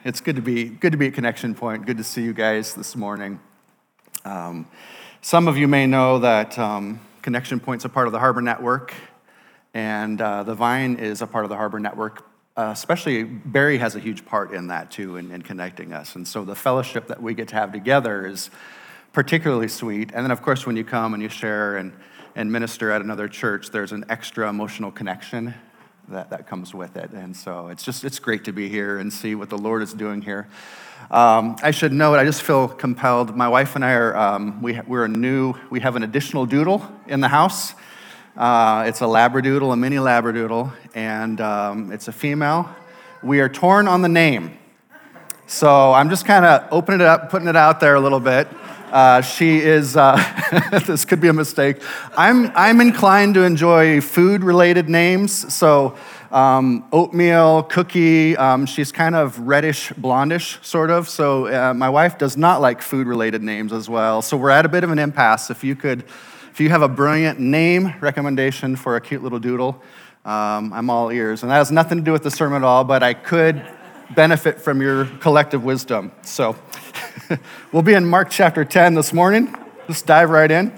It's good to be at Connection Point. Good to see you guys this morning. Some of you may know that Connection Point's a part of the Harbor Network, and the Vine is a part of the Harbor Network. Especially Barry has a huge part in that too, in connecting us. And so the fellowship that we get to have together is particularly sweet. And then of course when you come and you share and minister at another church, there's an extra emotional connection that comes with it. And so it's great to be here and see what the Lord is doing here. I should note, I just feel compelled. My wife and I are, we have an additional doodle in the house. It's a labradoodle, a mini labradoodle, and it's a female. We are torn on the name. So I'm just kind of opening it up, putting it out there a little bit. She is, this could be a mistake. I'm inclined to enjoy food-related names, so oatmeal, cookie, she's kind of reddish, blondish, sort of, so my wife does not like food-related names as well, so we're at a bit of an impasse. If you have a brilliant name recommendation for a cute little doodle, I'm all ears, and that has nothing to do with the sermon at all, but I could benefit from your collective wisdom, so... We'll be in Mark chapter 10 this morning. Let's dive right in.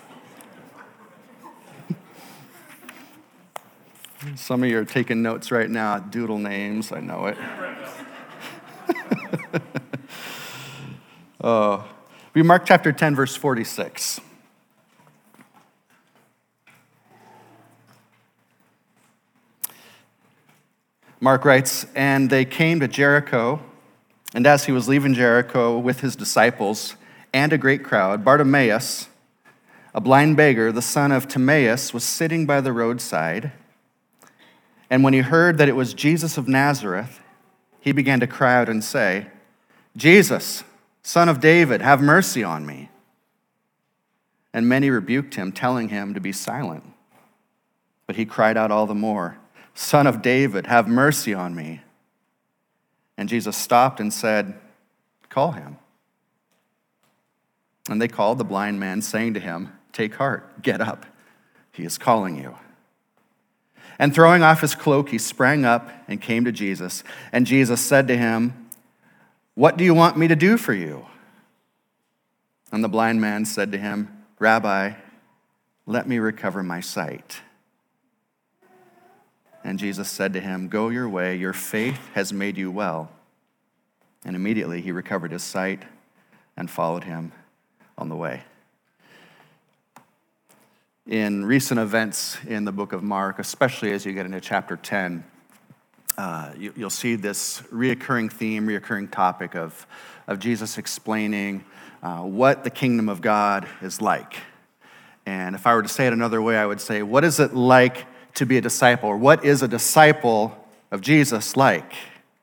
Some of you are taking notes right now. Doodle names, I know it. We Mark chapter 10, verse 46. Mark writes, "And they came to Jericho, and as he was leaving Jericho with his disciples and a great crowd, Bartimaeus, a blind beggar, the son of Timaeus, was sitting by the roadside. And when he heard that it was Jesus of Nazareth, he began to cry out and say, 'Jesus, Son of David, have mercy on me.' And many rebuked him, telling him to be silent. But he cried out all the more, 'Son of David, have mercy on me.' And Jesus stopped and said, 'Call him.' And they called the blind man, saying to him, 'Take heart, get up, he is calling you.' And throwing off his cloak, he sprang up and came to Jesus. And Jesus said to him, 'What do you want me to do for you?' And the blind man said to him, 'Rabbi, let me recover my sight.' And Jesus said to him, 'Go your way, your faith has made you well.' And immediately he recovered his sight and followed him on the way." In recent events in the book of Mark, especially as you get into chapter 10, you'll see this reoccurring topic of Jesus explaining what the kingdom of God is like. And if I were to say it another way, I would say, what is it like to be a disciple, or what is a disciple of Jesus like?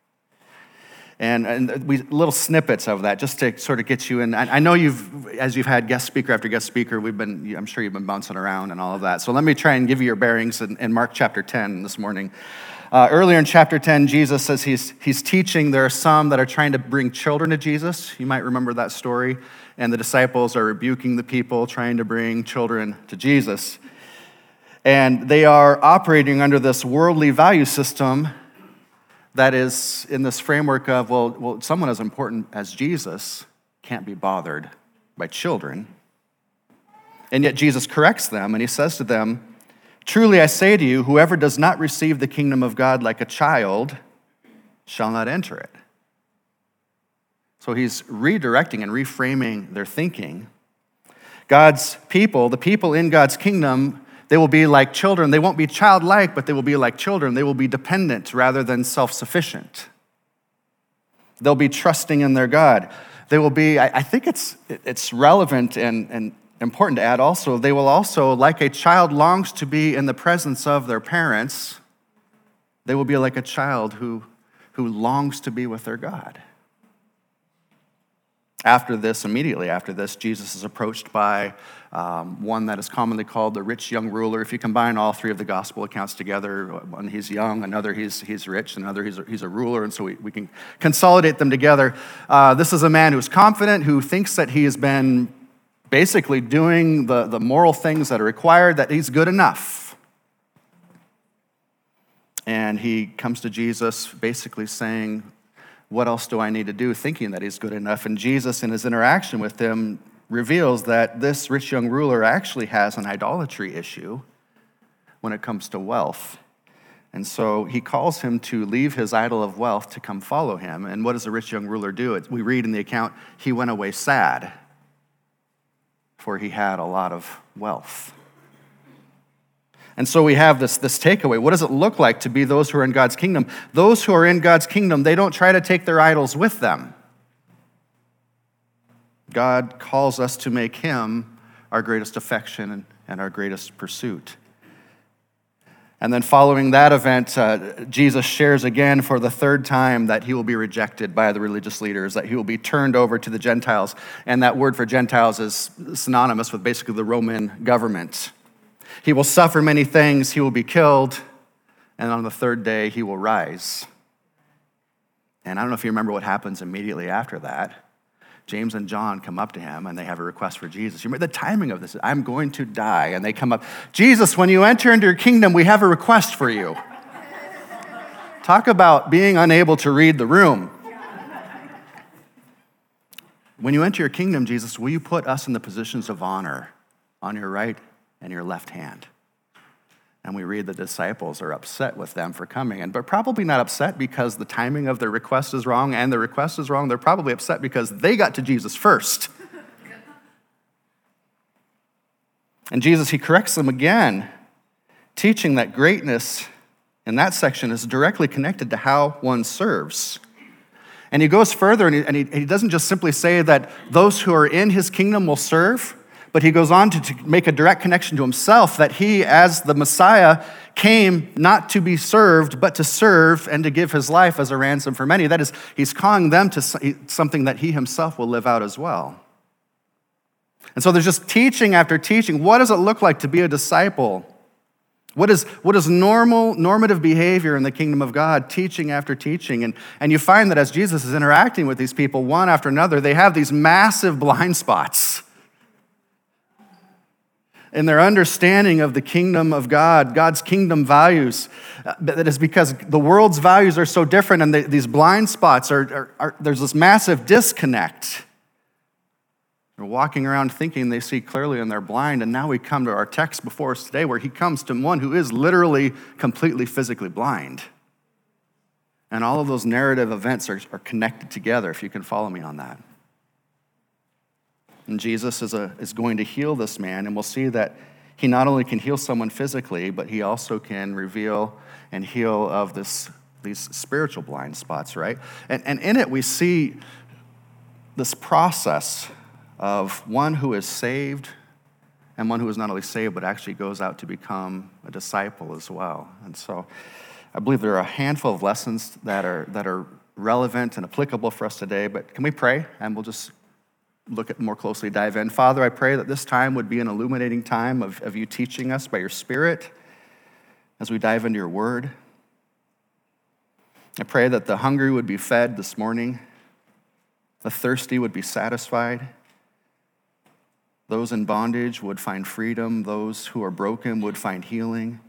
And little snippets of that, just to sort of get you in. I know as you've had guest speaker after guest speaker, I'm sure you've been bouncing around and all of that. So let me try and give you your bearings in Mark chapter 10 this morning. Earlier in chapter 10, Jesus says he's teaching. There are some that are trying to bring children to Jesus. You might remember that story. And the disciples are rebuking the people trying to bring children to Jesus. And they are operating under this worldly value system that is in this framework of, well, someone as important as Jesus can't be bothered by children. And yet Jesus corrects them, and he says to them, "Truly I say to you, whoever does not receive the kingdom of God like a child shall not enter it." So he's redirecting and reframing their thinking. God's people, the people in God's kingdom, they will be like children. They won't be childlike, but they will be like children. They will be dependent rather than self-sufficient. They'll be trusting in their God. They will be, I think it's relevant and important to add also, they will also, like a child longs to be in the presence of their parents, they will be like a child who longs to be with their God. Immediately after this, Jesus is approached by one that is commonly called the rich young ruler. If you combine all three of the gospel accounts together, one he's young, another he's rich, another he's a ruler, and so we can consolidate them together. This is a man who's confident, who thinks that he has been basically doing the moral things that are required, that he's good enough. And he comes to Jesus basically saying, what else do I need to do, thinking that he's good enough? And Jesus, in his interaction with him, reveals that this rich young ruler actually has an idolatry issue when it comes to wealth. And so he calls him to leave his idol of wealth to come follow him. And what does the rich young ruler do? We read in the account, he went away sad, for he had a lot of wealth. And so we have this takeaway. What does it look like to be those who are in God's kingdom? Those who are in God's kingdom, they don't try to take their idols with them. God calls us to make him our greatest affection and our greatest pursuit. And then following that event, Jesus shares again for the third time that he will be rejected by the religious leaders, that he will be turned over to the Gentiles. And that word for Gentiles is synonymous with basically the Roman government. He will suffer many things, he will be killed, and on the third day he will rise. And I don't know if you remember what happens immediately after that. James and John come up to him and they have a request for Jesus. You remember the timing of this? I'm going to die. And they come up, Jesus, when you enter into your kingdom, we have a request for you. Talk about being unable to read the room. When you enter your kingdom, Jesus, will you put us in the positions of honor on your right and your left hand? And we read the disciples are upset with them for coming, but probably not upset because the timing of their request is wrong and the request is wrong. They're probably upset because they got to Jesus first. And Jesus, he corrects them again, teaching that greatness in that section is directly connected to how one serves. And he goes further, and he doesn't just simply say that those who are in his kingdom will serve, but he goes on to make a direct connection to himself, that he, as the Messiah, came not to be served, but to serve and to give his life as a ransom for many. That is, he's calling them to something that he himself will live out as well. And so there's just teaching after teaching. What does it look like to be a disciple? What is normative behavior in the kingdom of God? Teaching after teaching. And you find that as Jesus is interacting with these people, one after another, they have these massive blind spots in their understanding of the kingdom of God, God's kingdom values. That is because the world's values are so different, and these blind spots there's this massive disconnect. They're walking around thinking they see clearly and they're blind, and now we come to our text before us today where he comes to one who is literally completely physically blind. And all of those narrative events are connected together, if you can follow me on that. And Jesus is going to heal this man, and we'll see that he not only can heal someone physically, but he also can reveal and heal of these spiritual blind spots, right? And in it we see this process of one who is saved and one who is not only saved, but actually goes out to become a disciple as well. And so I believe there are a handful of lessons that are relevant and applicable for us today, but can we pray? And we'll just look at more closely, dive in. Father, I pray that this time would be an illuminating time of you teaching us by your Spirit as we dive into your word. I pray that the hungry would be fed this morning, the thirsty would be satisfied, those in bondage would find freedom, those who are broken would find healing,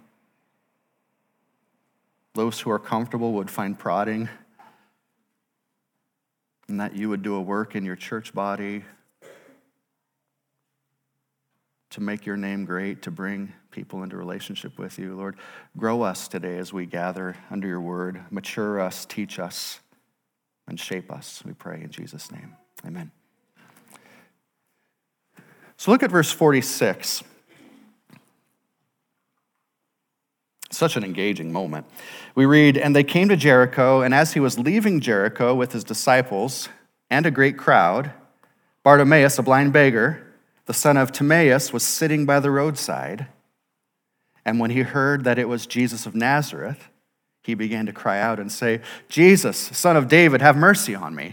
those who are comfortable would find prodding, and that you would do a work in your church body to make your name great, to bring people into relationship with you. Lord, grow us today as we gather under your word. Mature us, teach us, and shape us. We pray in Jesus' name. Amen. So look at verse 46. Such an engaging moment. We read, "And they came to Jericho, and as he was leaving Jericho with his disciples and a great crowd, Bartimaeus, a blind beggar, the son of Timaeus, was sitting by the roadside. And when he heard that it was Jesus of Nazareth, he began to cry out and say, 'Jesus, son of David, have mercy on me.'"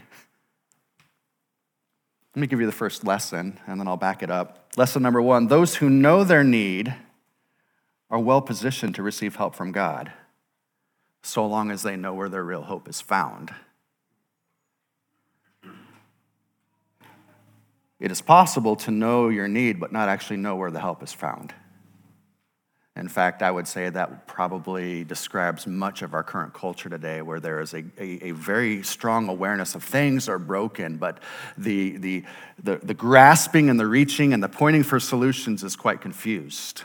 Let me give you the first lesson, and then I'll back it up. Lesson number 1, those who know their need are well positioned to receive help from God, so long as they know where their real hope is found. It is possible to know your need, but not actually know where the help is found. In fact, I would say that probably describes much of our current culture today, where there is a very strong awareness of things are broken, but the grasping and the reaching and the pointing for solutions is quite confused.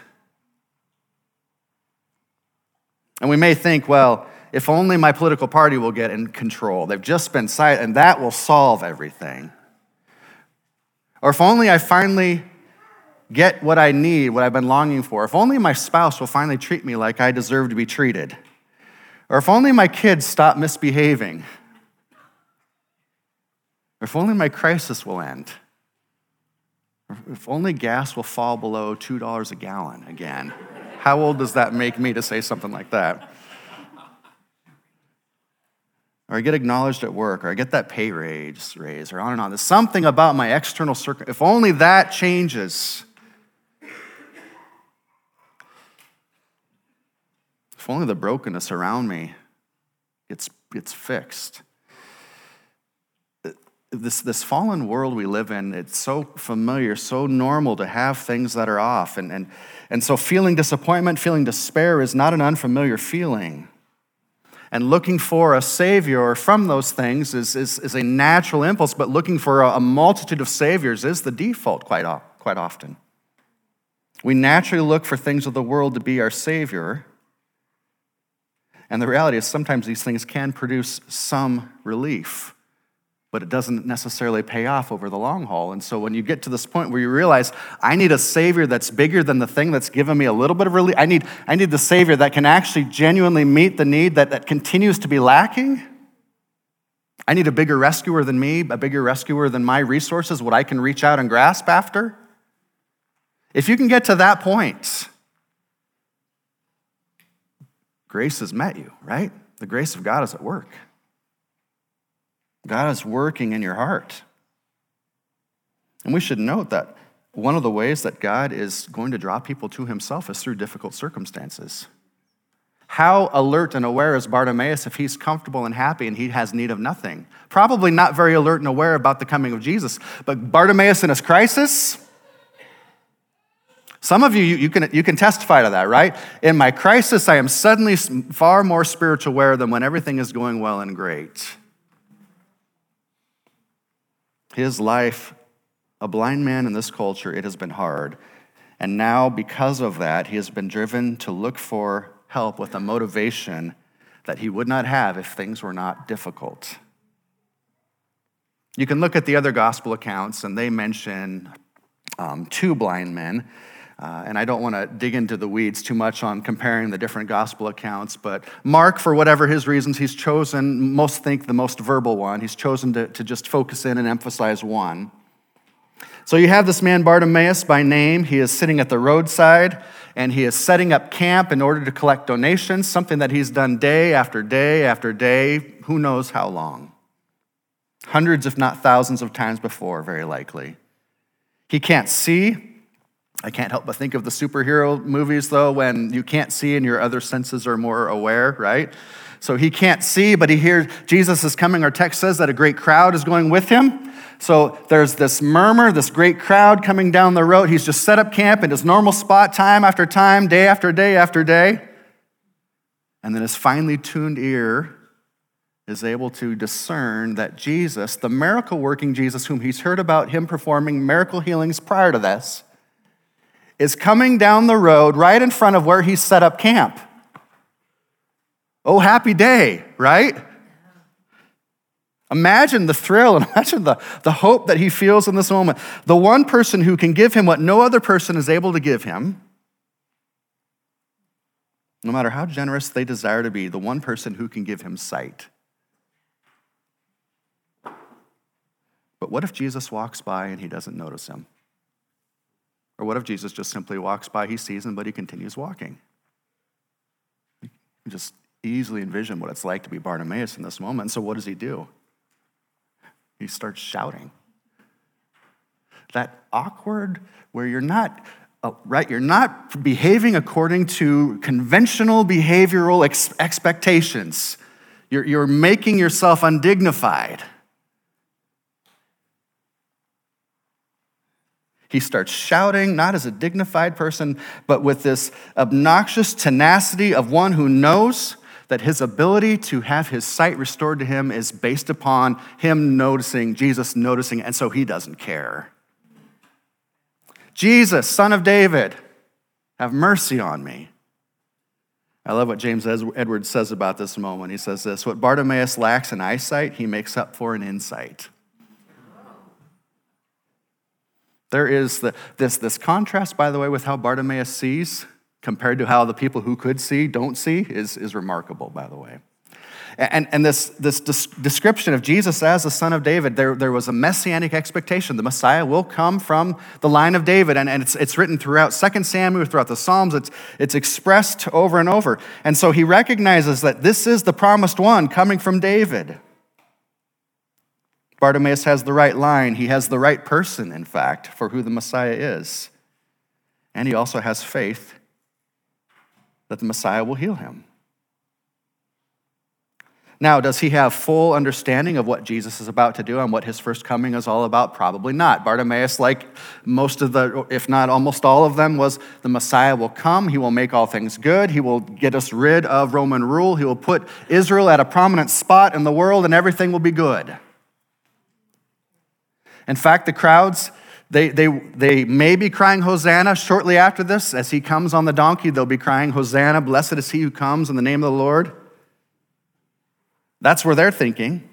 And we may think, well, if only my political party will get in control. They've just been silent, and that will solve everything. Or if only I finally get what I need, what I've been longing for. If only my spouse will finally treat me like I deserve to be treated. Or if only my kids stop misbehaving. Or if only my crisis will end. Or if only gas will fall below $2 a gallon again. How old does that make me to say something like that? Or I get acknowledged at work, or I get that pay raise, or on and on. There's something about my external circle. If only that changes. If only the brokenness around me gets fixed. This fallen world we live in, it's so familiar, so normal to have things that are off. And so feeling disappointment, feeling despair is not an unfamiliar feeling. And looking for a savior from those things is a natural impulse, but looking for a multitude of saviors is the default quite often. We naturally look for things of the world to be our savior. And the reality is sometimes these things can produce some relief, but it doesn't necessarily pay off over the long haul. And so when you get to this point where you realize, I need a savior that's bigger than the thing that's given me a little bit of relief, I need the savior that can actually genuinely meet the need that continues to be lacking. I need a bigger rescuer than me, a bigger rescuer than my resources, what I can reach out and grasp after. If you can get to that point, grace has met you, right? The grace of God is at work. God is working in your heart. And we should note that one of the ways that God is going to draw people to himself is through difficult circumstances. How alert and aware is Bartimaeus if he's comfortable and happy and he has need of nothing? Probably not very alert and aware about the coming of Jesus. But Bartimaeus in his crisis, some of you can testify to that, right? In my crisis, I am suddenly far more spiritual aware than when everything is going well and great. His life, a blind man in this culture, it has been hard. And now, because of that, he has been driven to look for help with a motivation that he would not have if things were not difficult. You can look at the other gospel accounts, and they mention two blind men. And I don't want to dig into the weeds too much on comparing the different gospel accounts, but Mark, for whatever his reasons, he's chosen, most think the most verbal one. He's chosen to just focus in and emphasize one. So you have this man Bartimaeus by name. He is sitting at the roadside, and he is setting up camp in order to collect donations, something that he's done day after day after day, who knows how long. Hundreds, if not thousands of times before, very likely. He can't see. I can't help but think of the superhero movies, though, when you can't see and your other senses are more aware, right? So he can't see, but he hears Jesus is coming. Our text says that a great crowd is going with him. So there's this murmur, this great crowd coming down the road. He's just set up camp in his normal spot time after time, day after day after day. And then his finely tuned ear is able to discern that Jesus, the miracle-working Jesus, whom he's heard about him performing miracle healings prior to this, is coming down the road right in front of where he's set up camp. Oh, happy day, right? Imagine the thrill and imagine the hope that he feels in this moment. The one person who can give him what no other person is able to give him, no matter how generous they desire to be, the one person who can give him sight. But what if Jesus walks by and he doesn't notice him? Or what if Jesus just simply walks by, he sees him, but he continues walking? You can just easily envision what it's like to be Bartimaeus in this moment. So what does he do? He starts shouting. That awkward, where you're not, right, you're not behaving according to conventional behavioral expectations. You're making yourself undignified. He starts shouting, not as a dignified person, but with this obnoxious tenacity of one who knows that his ability to have his sight restored to him is based upon him noticing, Jesus noticing, and so he doesn't care. Jesus, Son of David, have mercy on me. I love what James Edwards says about this moment. He says this: what Bartimaeus lacks in eyesight, he makes up for in insight. There is this contrast, by the way, with how Bartimaeus sees compared to how the people who could see don't see is remarkable, by the way. And this description of Jesus as the Son of David, there was a messianic expectation. The Messiah will come from the line of David, and it's written throughout 2 Samuel, throughout the Psalms. It's expressed over and over. And so he recognizes that this is the promised one coming from David. Bartimaeus has the right line. He has the right person, in fact, for who the Messiah is. And he also has faith that the Messiah will heal him. Now, does he have full understanding of what Jesus is about to do and what his first coming is all about? Probably not. Bartimaeus, like most of if not almost all of them, was the Messiah will come. He will make all things good. He will get us rid of Roman rule. He will put Israel at a prominent spot in the world, and everything will be good. In fact, the crowds, they may be crying Hosanna shortly after this. As he comes on the donkey, they'll be crying Hosanna, blessed is he who comes in the name of the Lord. That's where they're thinking.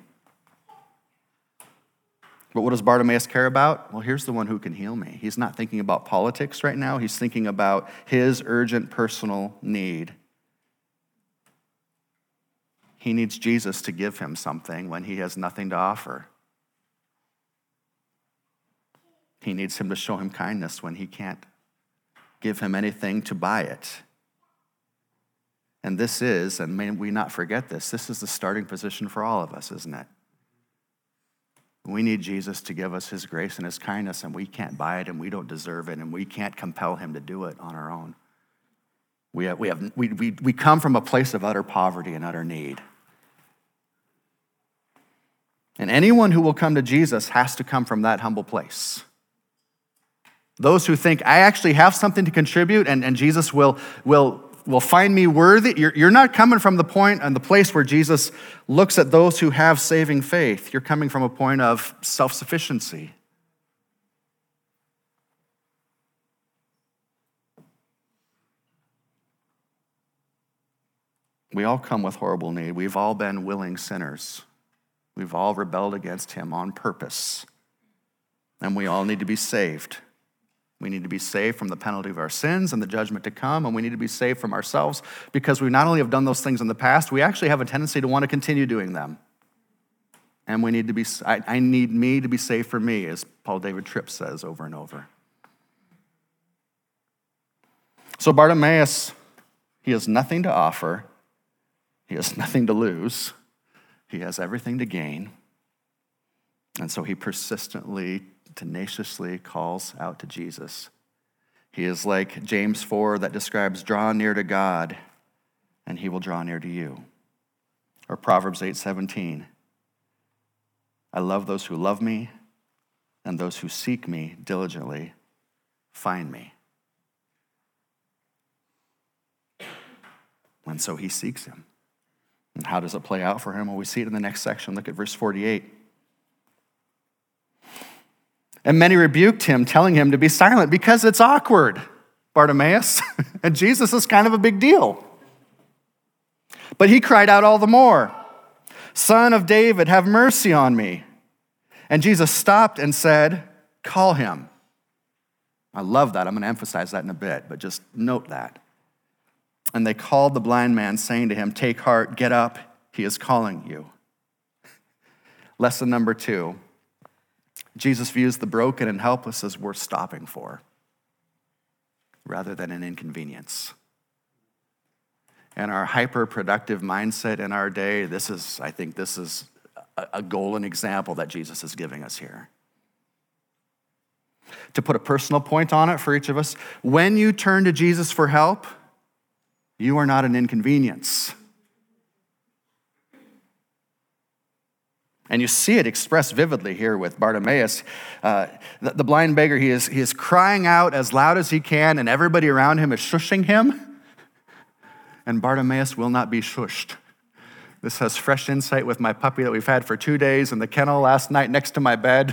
But what does Bartimaeus care about? Well, here's the one who can heal me. He's not thinking about politics right now. He's thinking about his urgent personal need. He needs Jesus to give him something when he has nothing to offer. He needs him to show him kindness when he can't give him anything to buy it. And this is, and may we not forget this is the starting position for all of us, isn't it? We need Jesus to give us his grace and his kindness, and we can't buy it, and we don't deserve it, and we can't compel him to do it on our own. We come from a place of utter poverty and utter need. And anyone who will come to Jesus has to come from that humble place. Those who think, I actually have something to contribute, and Jesus will find me worthy. You're not coming from the point and the place where Jesus looks at those who have saving faith. You're coming from a point of self-sufficiency. We all come with horrible need. We've all been willing sinners. We've all rebelled against him on purpose. And we all need to be saved. We need to be saved from the penalty of our sins and the judgment to come, and we need to be saved from ourselves because we not only have done those things in the past, we actually have a tendency to want to continue doing them. And we need to be, I need me to be saved for me, as Paul David Tripp says over and over. So Bartimaeus, he has nothing to offer. He has nothing to lose. He has everything to gain. And so he persistently, tenaciously calls out to Jesus. He is like James 4 that describes, draw near to God, and he will draw near to you. Or Proverbs 8:17. I love those who love me, and those who seek me diligently find me. And so he seeks him. And how does it play out for him? Well, we see it in the next section. Look at verse 48. And many rebuked him, telling him to be silent because it's awkward, Bartimaeus. And Jesus is kind of a big deal. But he cried out all the more, Son of David, have mercy on me. And Jesus stopped and said, call him. I love that. I'm going to emphasize that in a bit, but just note that. And they called the blind man, saying to him, take heart, get up, he is calling you. Lesson number 2. Jesus views the broken and helpless as worth stopping for, rather than an inconvenience. And our hyper-productive mindset in our day, I think this is a golden example that Jesus is giving us here. To put a personal point on it for each of us, when you turn to Jesus for help, you are not an inconvenience. And you see it expressed vividly here with Bartimaeus. The blind beggar, he is crying out as loud as he can, and everybody around him is shushing him. And Bartimaeus will not be shushed. This has fresh insight with my puppy that we've had for 2 days in the kennel last night next to my bed.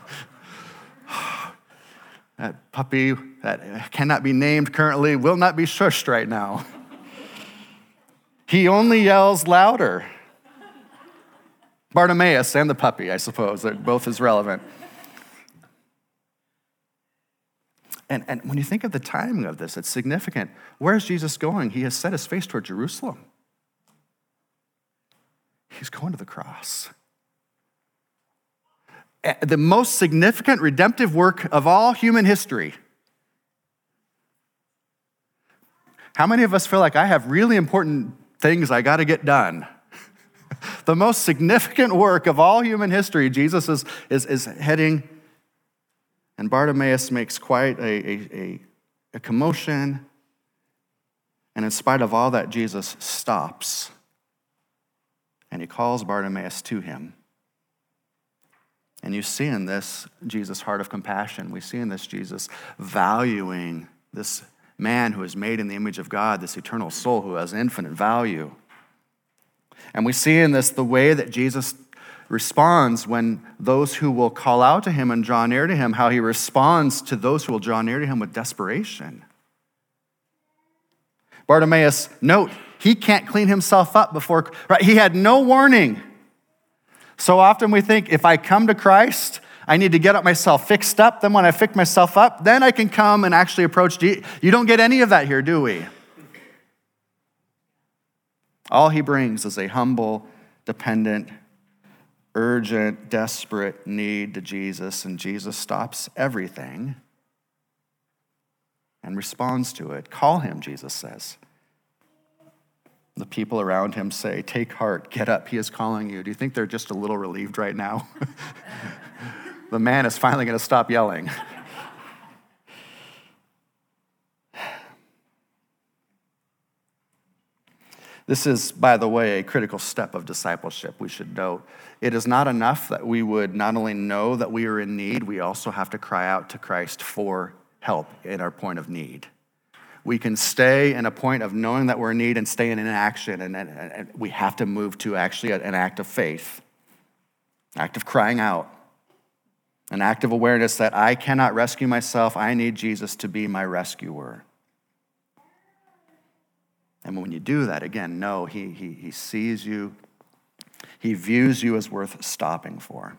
That puppy that cannot be named currently will not be shushed right now. He only yells louder. Bartimaeus and the puppy, I suppose, they're both as relevant. And when you think of the timing of this, it's significant. Where is Jesus going? He has set his face toward Jerusalem. He's going to the cross. The most significant redemptive work of all human history. How many of us feel like I have really important things I got to get done? The most significant work of all human history, Jesus is heading, and Bartimaeus makes quite a commotion. And in spite of all that, Jesus stops, and he calls Bartimaeus to him. And you see in this Jesus' heart of compassion. We see in this Jesus valuing this man who is made in the image of God, this eternal soul who has infinite value. And we see in this the way that Jesus responds when those who will call out to him and draw near to him, how he responds to those who will draw near to him with desperation. Bartimaeus, note, he can't clean himself up before, right? He had no warning. So often we think, if I come to Christ, I need to get myself fixed up. Then when I fix myself up, then I can come and actually approach Jesus. You don't get any of that here, do we? All he brings is a humble, dependent, urgent, desperate need to Jesus, and Jesus stops everything and responds to it. Call him, Jesus says. The people around him say, take heart, get up, he is calling you. Do you think they're just a little relieved right now? The man is finally going to stop yelling. This is, by the way, a critical step of discipleship, we should note. It is not enough that we would not only know that we are in need, we also have to cry out to Christ for help in our point of need. We can stay in a point of knowing that we're in need and stay in inaction, and we have to move to actually an act of faith, an act of crying out, an act of awareness that I cannot rescue myself. I need Jesus to be my rescuer. And when you do that, again, know he sees you. He views you as worth stopping for.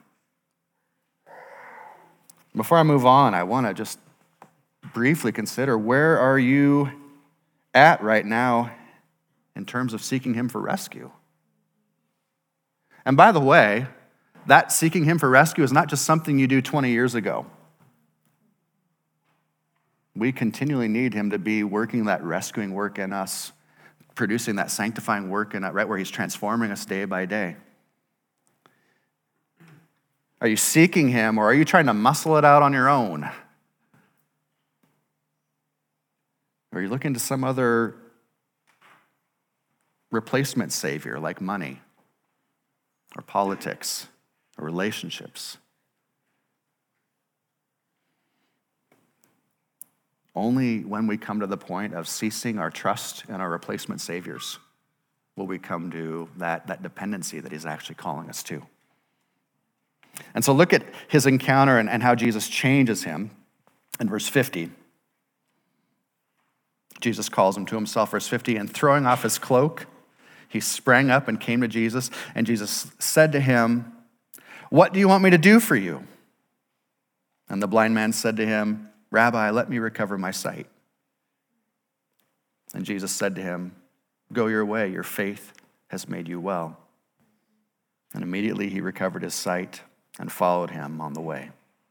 Before I move on, I want to just briefly consider, where are you at right now in terms of seeking him for rescue? And by the way, that seeking him for rescue is not just something you do 20 years ago. We continually need him to be working that rescuing work in us, producing that sanctifying work in us, right where he's transforming us day by day. Are you seeking him, or are you trying to muscle it out on your own? Or are you looking to some other replacement savior like money or politics or relationships? Only when we come to the point of ceasing our trust in our replacement saviors will we come to that dependency that he's actually calling us to. And so look at his encounter and how Jesus changes him in verse 50. Jesus calls him to himself, verse 50, and throwing off his cloak, he sprang up and came to Jesus, and Jesus said to him, "What do you want me to do for you?" And the blind man said to him, "Rabbi, let me recover my sight." And Jesus said to him, "Go your way, your faith has made you well." And immediately he recovered his sight and followed him on the way.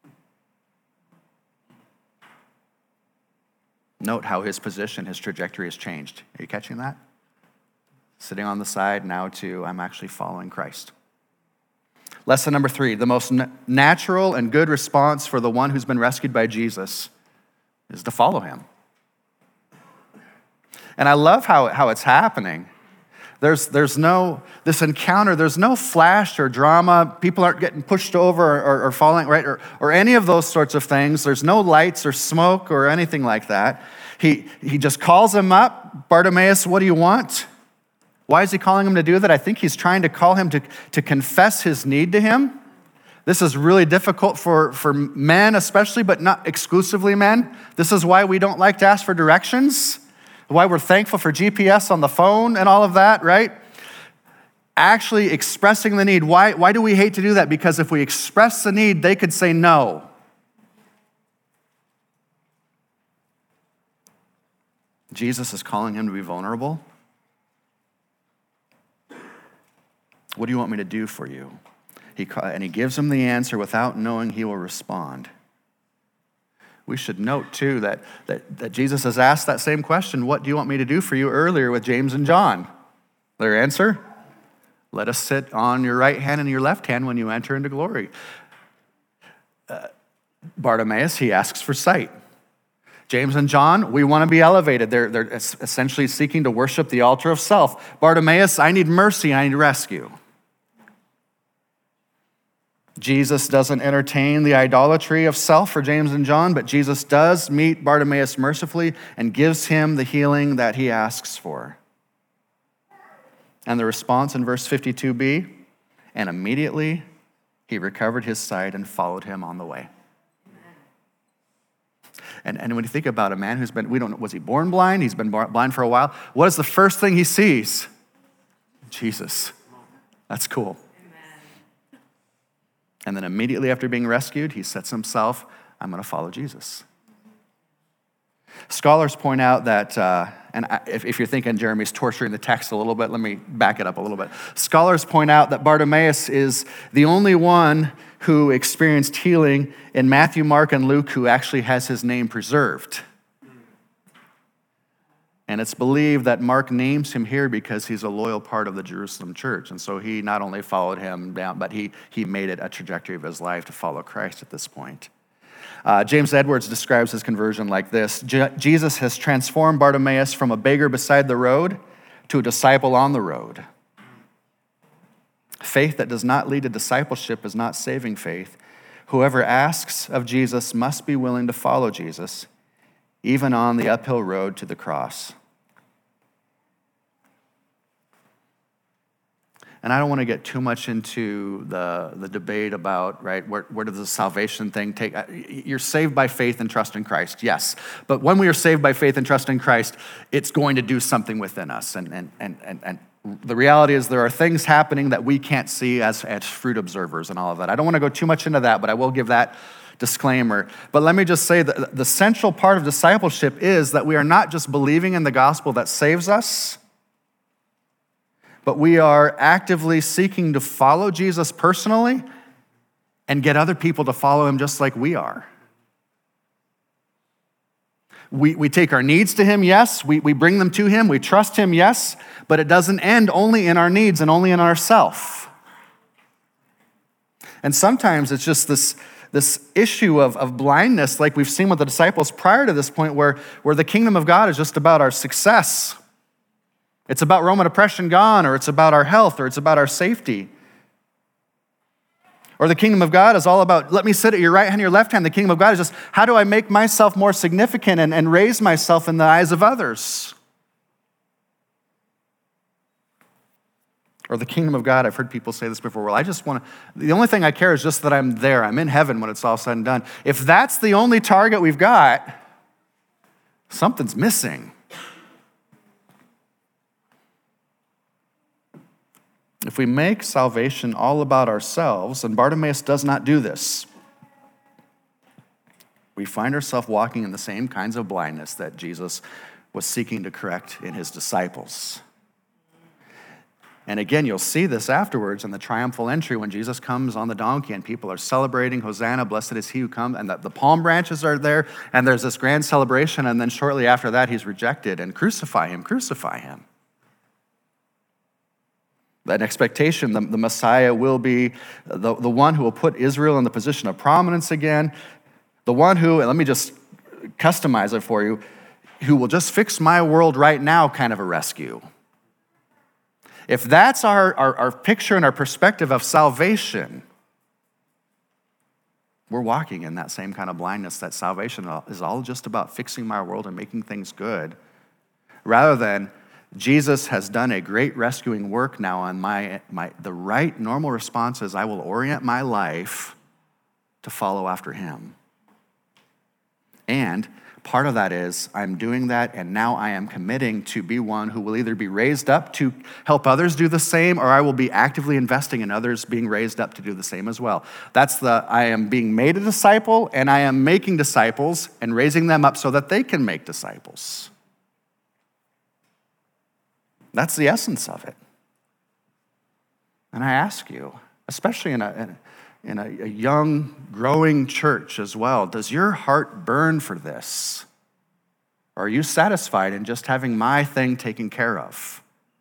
Note how his position, his trajectory has changed. Are you catching that? Sitting on the side now to, I'm actually following Christ. Lesson number 3, the most natural and good response for the one who's been rescued by Jesus is to follow him. And I love how it's happening. There's no, this encounter, there's no flash or drama. People aren't getting pushed over or falling, right? Or any of those sorts of things. There's no lights or smoke or anything like that. He just calls him up. Bartimaeus, what do you want? Why is he calling him to do that? I think he's trying to call him to confess his need to him. This is really difficult for men especially, but not exclusively men. This is why we don't like to ask for directions, why we're thankful for GPS on the phone and all of that, right? Actually expressing the need. Why do we hate to do that? Because if we express the need, they could say no. Jesus is calling him to be vulnerable. What do you want me to do for you? And he gives him the answer without knowing he will respond. We should note, too, that Jesus has asked that same question, what do you want me to do for you, earlier with James and John? Their answer, let us sit on your right hand and your left hand when you enter into glory. Bartimaeus, he asks for sight. James and John, we want to be elevated. They're essentially seeking to worship the altar of self. Bartimaeus, I need mercy, I need rescue. Jesus doesn't entertain the idolatry of self for James and John, but Jesus does meet Bartimaeus mercifully and gives him the healing that he asks for. And the response in verse 52b, and immediately he recovered his sight and followed him on the way. And when you think about a man who's been, we don't know, was he born blind? He's been blind for a while. What is the first thing he sees? Jesus. That's cool. And then immediately after being rescued, he sets himself, I'm going to follow Jesus. Scholars point out that, if you're thinking Jeremy's torturing the text a little bit, let me back it up a little bit. Scholars point out that Bartimaeus is the only one who experienced healing in Matthew, Mark, and Luke who actually has his name preserved. And it's believed that Mark names him here because he's a loyal part of the Jerusalem church. And so he not only followed him down, but he made it a trajectory of his life to follow Christ at this point. James Edwards describes his conversion like this. Jesus has transformed Bartimaeus from a beggar beside the road to a disciple on the road. Faith that does not lead to discipleship is not saving faith. Whoever asks of Jesus must be willing to follow Jesus, even on the uphill road to the cross. And I don't want to get too much into the debate about, right, where does the salvation thing take? You're saved by faith and trust in Christ, yes. But when we are saved by faith and trust in Christ, it's going to do something within us. And the reality is there are things happening that we can't see as fruit observers and all of that. I don't want to go too much into that, but I will give that disclaimer. But let me just say that the central part of discipleship is that we are not just believing in the gospel that saves us, but we are actively seeking to follow Jesus personally and get other people to follow him just like we are. We take our needs to him, yes. We bring them to him. We trust him, yes. But it doesn't end only in our needs and only in ourself. And sometimes it's just this issue of blindness, like we've seen with the disciples prior to this point, where the kingdom of God is just about our success. It's about Roman oppression gone, or it's about our health, or it's about our safety. Or the kingdom of God is all about, let me sit at your right hand, your left hand. The kingdom of God is just, how do I make myself more significant and raise myself in the eyes of others? Or the kingdom of God, I've heard people say this before, well, I just want to, the only thing I care is just that I'm there. I'm in heaven when it's all said and done. If that's the only target we've got, something's missing. If we make salvation all about ourselves, and Bartimaeus does not do this, we find ourselves walking in the same kinds of blindness that Jesus was seeking to correct in his disciples. And again, you'll see this afterwards in the triumphal entry when Jesus comes on the donkey and people are celebrating, Hosanna, blessed is he who comes, and the palm branches are there, and there's this grand celebration, and then shortly after that, he's rejected, and crucify him, crucify him. That expectation, the Messiah will be the one who will put Israel in the position of prominence again, the one who, and let me just customize it for you, who will just fix my world right now kind of a rescue. If that's our picture and our perspective of salvation, we're walking in that same kind of blindness, that salvation is all just about fixing my world and making things good, rather than Jesus has done a great rescuing work now on the right normal response is I will orient my life to follow after him. And part of that is I'm doing that, and now I am committing to be one who will either be raised up to help others do the same, or I will be actively investing in others being raised up to do the same as well. I am being made a disciple, and I am making disciples and raising them up so that they can make disciples. That's the essence of it. And I ask you, especially in a young, growing church as well, does your heart burn for this? Or are you satisfied in just having my thing taken care of?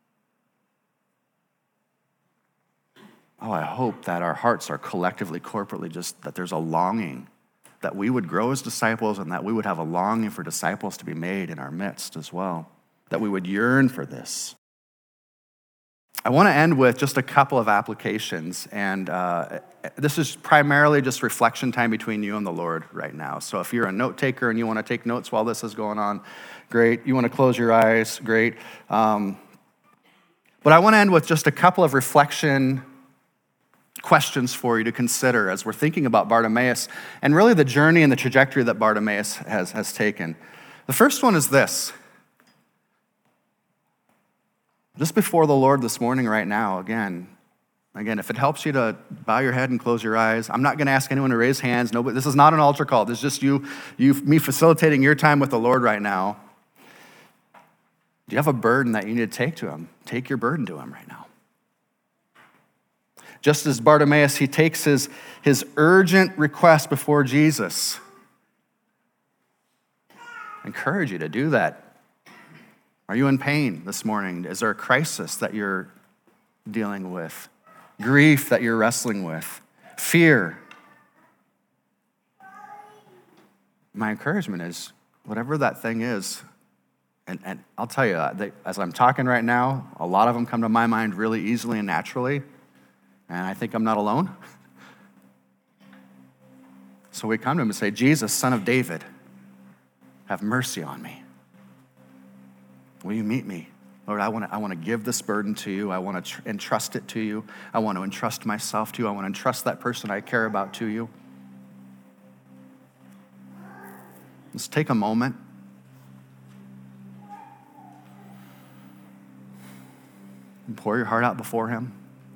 Oh, I hope that our hearts are collectively, corporately, just that there's a longing that we would grow as disciples and that we would have a longing for disciples to be made in our midst as well, that we would yearn for this. I want to end with just a couple of applications, and this is primarily just reflection time between you and the Lord right now. So if you're a note taker and you want to take notes while this is going on, great. You want to close your eyes, great. But I want to end with just a couple of reflection questions for you to consider as we're thinking about Bartimaeus and really the journey and the trajectory that Bartimaeus has taken. The first one is this. Just before the Lord this morning right now, again, if it helps you to bow your head and close your eyes, I'm not going to ask anyone to raise hands. Nobody, this is not an altar call. This is just me facilitating your time with the Lord right now. Do you have a burden that you need to take to him? Take your burden to him right now. Just as Bartimaeus, he takes his urgent request before Jesus. I encourage you to do that. Are you in pain this morning? Is there a crisis that you're dealing with? Grief that you're wrestling with? Fear? My encouragement is, whatever that thing is, and I'll tell you, as I'm talking right now, a lot of them come to my mind really easily and naturally, and I think I'm not alone. So we come to him and say, Jesus, Son of David, have mercy on me. Will you meet me? Lord, I want to give this burden to you. I want to entrust it to you. I want to entrust myself to you. I want to entrust that person I care about to you. Let's take a moment. And pour your heart out before him.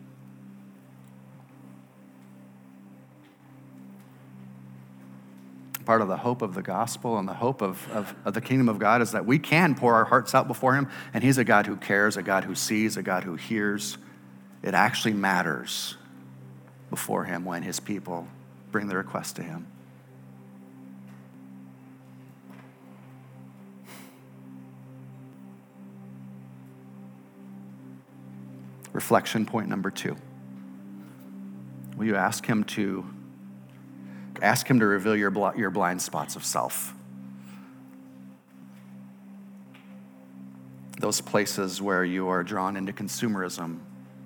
Part of the hope of the gospel and the hope of the kingdom of God is that we can pour our hearts out before him, and he's a God who cares, a God who sees, a God who hears. It actually matters before him when his people bring their request to him. Reflection point number 2. Will you ask him to reveal your blind spots of self? Those places where you are drawn into consumerism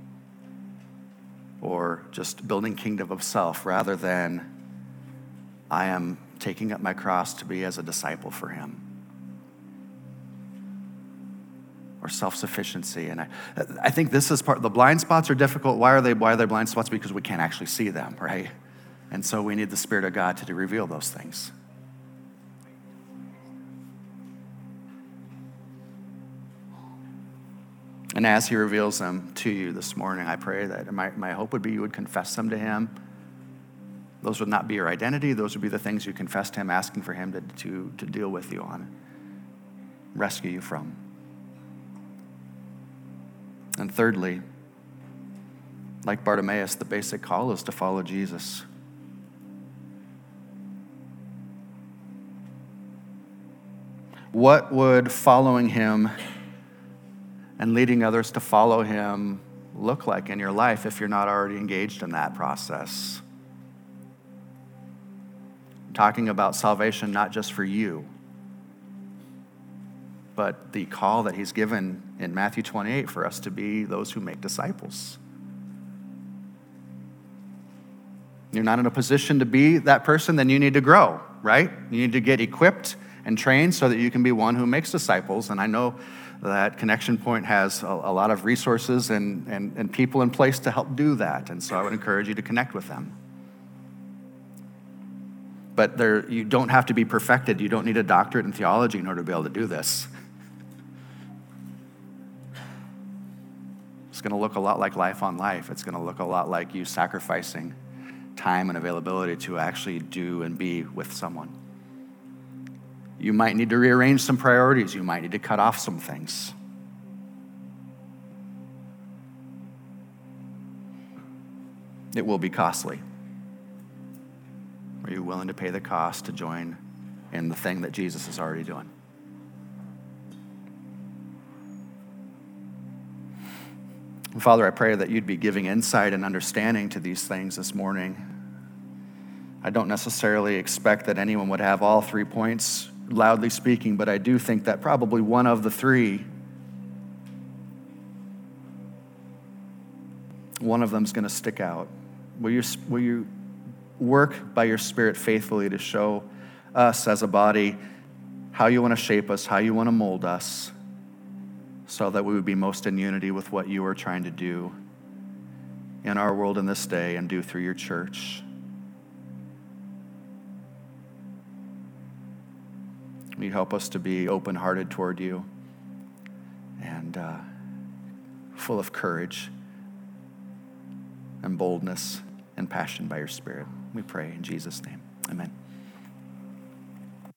or just building kingdom of self rather than I am taking up my cross to be as a disciple for him. Or self-sufficiency. And I think this is the blind spots are difficult. Why are they blind spots? Because we can't actually see them, right? And so we need the Spirit of God to reveal those things. And as he reveals them to you this morning, I pray that my hope would be you would confess them to him. Those would not be your identity. Those would be the things you confess to him, asking for him to deal with you on, rescue you from. And thirdly, like Bartimaeus, the basic call is to follow Jesus. What would following him and leading others to follow him look like in your life if you're not already engaged in that process? I'm talking about salvation not just for you, but the call that he's given in Matthew 28 for us to be those who make disciples. You're not in a position to be that person, then you need to grow, right? You need to get equipped and trained so that you can be one who makes disciples. And I know that Connection Point has a lot of resources and people in place to help do that. And so I would encourage you to connect with them. But you don't have to be perfected. You don't need a doctorate in theology in order to be able to do this. It's going to look a lot like Life on Life. It's going to look a lot like you sacrificing time and availability to actually do and be with someone. You might need to rearrange some priorities. You might need to cut off some things. It will be costly. Are you willing to pay the cost to join in the thing that Jesus is already doing? Father, I pray that you'd be giving insight and understanding to these things this morning. I don't necessarily expect that anyone would have all 3 points loudly speaking, but I do think that probably one of the 3, one of them is going to stick out. Will you work by your Spirit faithfully to show us as a body how you want to shape us, how you want to mold us, so that we would be most in unity with what you are trying to do in our world in this day and do through your church. Will you help us to be open-hearted toward you and full of courage and boldness and passion by your Spirit. We pray in Jesus' name. Amen.